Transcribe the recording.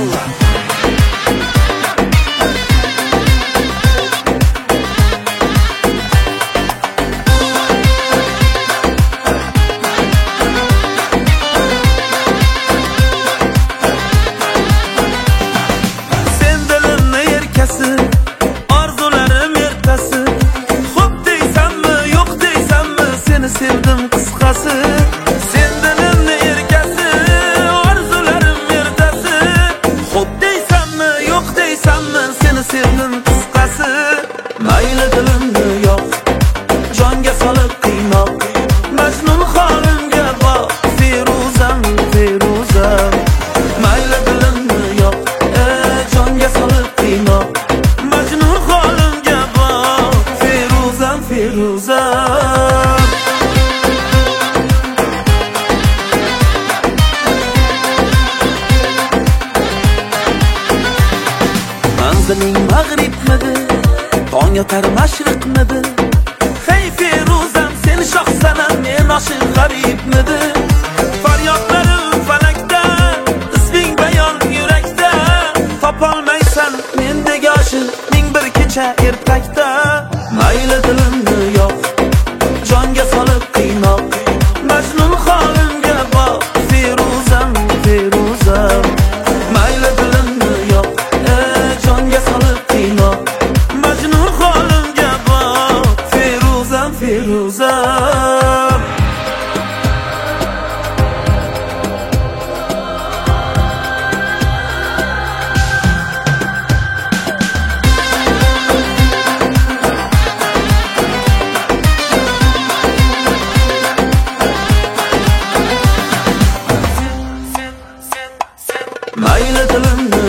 Arzularim ertasi. Xo'p deysanmi, yo'q deysanmi, seni sevdim qisqasi. Sen dilimni erkasi, arzularim ertasi. Xo'p deysanmi, yo'q deysanmi, seni sevdim qisqasi. Mayli dilimni yo'q, jonga solib qiynoq. Majnun holimga boq, Feruzam, Feruzam. Mayli dilimni yo'q, jonga solib qiynoq. Majnun holimga boq, Feruzam, Feruzam. Manziling mag'ribmidi, tong yotar mashriqmidi? Hey Feruzam, sen shoh sanam, men oshiq g'aribmidi? Faryodlarim falakda, isming bayon yurakda. Topolmaysan mendek oshiq ming bir kecha ertakda. Mayli dilimni yo'q, jonga solib qiynoq. Majnun holimga boq, Feruzam, Feruzam. Mayli dilimni yo'q, jonga solib qiynoq. Majnun holimga boq, Feruzam, Feruzam. Mayli dilimni